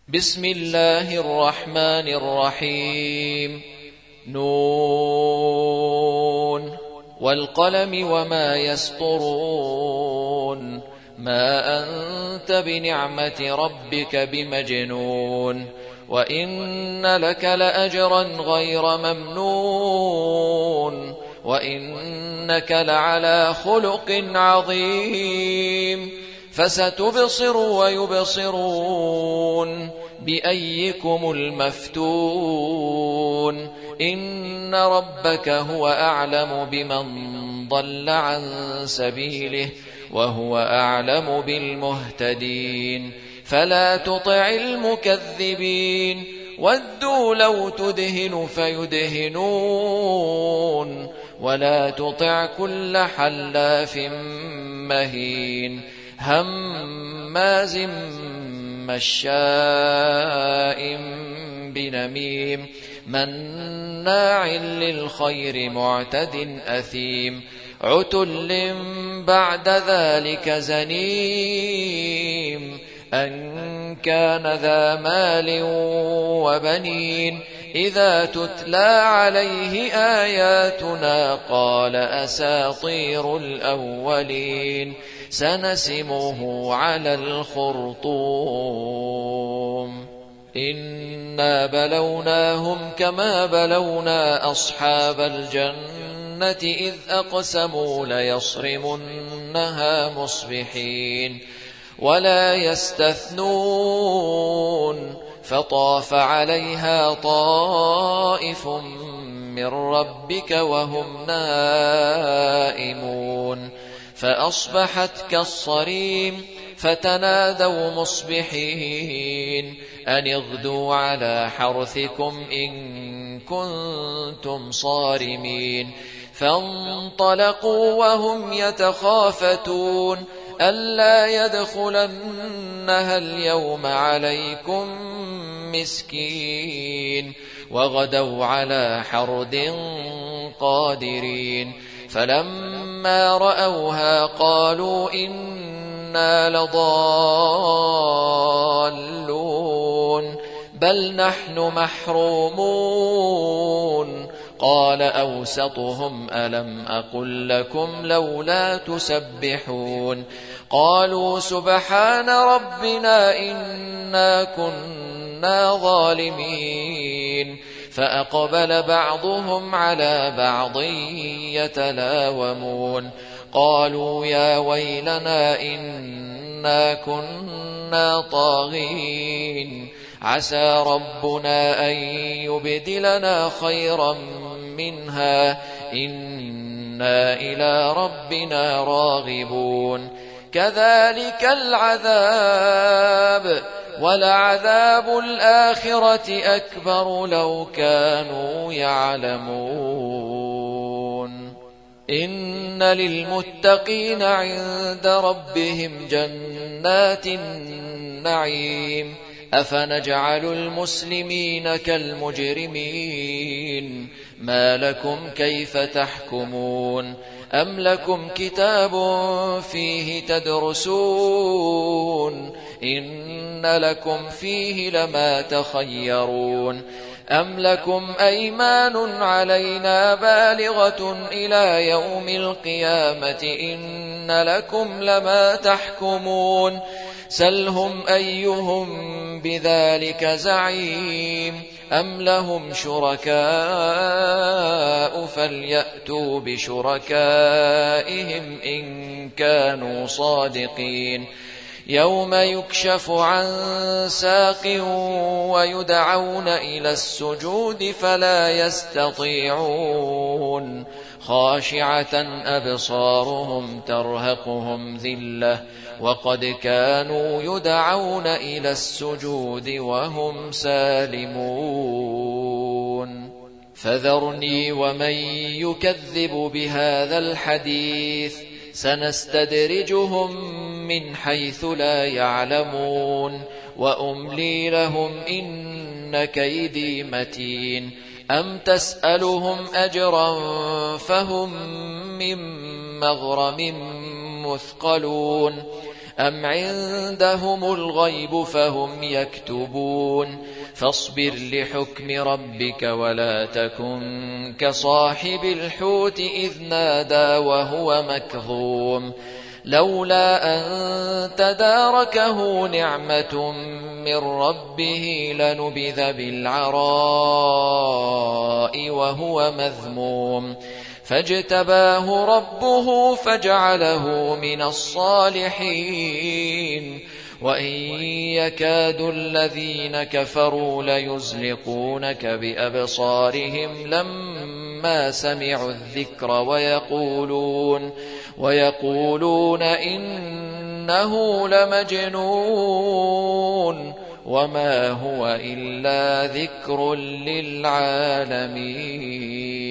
بسم الله الرحمن الرحيم. نون والقلم وما يسطرون ما أنت بنعمة ربك بمجنون وإن لك لأجرا غير ممنون وإنك لعلى خلق عظيم فستبصر ويبصرون بأيكم المفتون إن ربك هو أعلم بمن ضل عن سبيله وهو أعلم بالمهتدين فلا تطع المكذبين ودوا لو تدهن فيدهنون ولا تطع كل حلاف مهين هماز مشاء بنميم مناع للخير معتد أثيم عتل بعد ذلك زنيم أن كان ذا مال وبنين إذا تتلى عليه آياتنا قال أساطير الأولين سنسمه على الخرطوم إنا بلوناهم كما بلونا أصحاب الجنة إذ أقسموا ليصرمنها مصبحين ولا يستثنون فطاف عليها طائف من ربك وهم نائمون فأصبحت كالصريم فتنادوا مصبحين أن اغدوا على حرثكم إن كنتم صارمين فانطلقوا وهم يتخافتون ألا يدخلنها اليوم عليكم مسكين وغدوا على حرد قادرين فلما رأوها قالوا إنا لضالون بل نحن محرومون قال أوسطهم ألم أقل لكم لولا تسبحون قالوا سبحان ربنا إنا كنا ظالمين فأقبل بعضهم على بعض يتلاومون قالوا يا ويلنا إنا كنا طاغين عسى ربنا أن يبدلنا خيرا منها إنا إلى ربنا راغبون كذلك العذاب ولعذاب الآخرة أكبر لو كانوا يعلمون إن للمتقين عند ربهم جنات النعيم أفنجعل المسلمين كالمجرمين ما لكم كيف تحكمون أم لكم كتاب فيه تدرسون إن لكم فيه لما تخيرون أم لكم أيمان علينا بالغة إلى يوم القيامة إن لكم لما تحكمون سلهم أيهم بذلك زعيم أم لهم شركاء فليأتوا بشركائهم إن كانوا صادقين يوم يكشف عن ساق ويدعون إلى السجود فلا يستطيعون خاشعة أبصارهم ترهقهم ذلة وقد كانوا يدعون إلى السجود وهم سالمون فذرني ومن يكذب بهذا الحديث سنستدرجهم من حيث لا يعلمون وأملي لهم إن كيدي متين أم تسألهم أجرا فهم من مغرم مثقلون أم عندهم الغيب فهم يكتبون فاصبر لحكم ربك ولا تكن كصاحب الحوت إذ نادى وهو مكظوم لولا أن تداركه نعمة من ربه لنبذ بالعراء وهو مذموم فاجتباه ربه فجعله من الصالحين وإن يكاد الذين كفروا ليزلقونك بأبصارهم لما سمعوا الذكر ويقولون إنه لمجنون وما هو إلا ذكر للعالمين.